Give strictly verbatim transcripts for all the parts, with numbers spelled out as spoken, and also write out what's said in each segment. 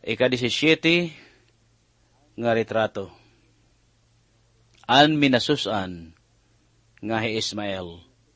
Ika-disisyete nga retrato. An minasusan nga hi Ismael.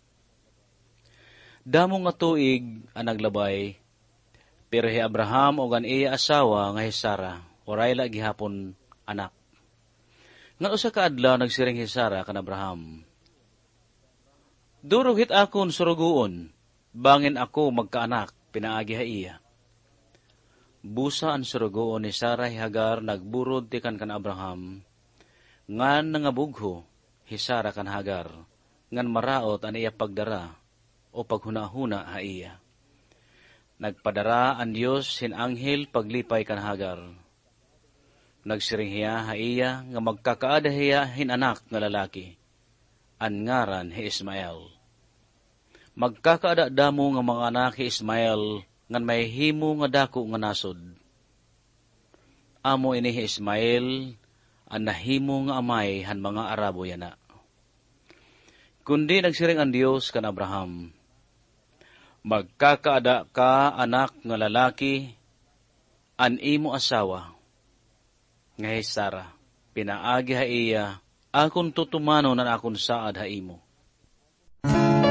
Damo nga tuig ang naglabay, pero hi Abraham o gan iya asawa nga hi Sara, oray la gihapon anak. Nga usa ka adlaw nagsiring hi Sara kan Abraham. Durog hit akon surugoon, bangin ako magkaanak, pinaagi ha iya. Busa ang surugoon ni Sara hi Hagar nagburod ti kan kan Abraham, ngan nangabugho hi Sara kan Hagar, ngan maraot an iya pagdara o paghuna-huna ha iya. Nagpadara ang Diyos hin anghel paglipay kan Hagar. Nagsiring hiya ha iya nga magkakaada hiya hin anak nga lalaki, an ngaran hi Ismael. Magkakaada damo nga mga anak hi Ismael ngan may himo nga dako nga nasod. Amo ini hi Ismael ang nahimo nga amay han mga Arabo yana. Kundi nagsiring ang Dios kan Abraham, magkakaada ka anak nga lalaki, an imo asawa, nga hi Sara, pinaagi ha iya, akon tutumano nan akon saad ha imo.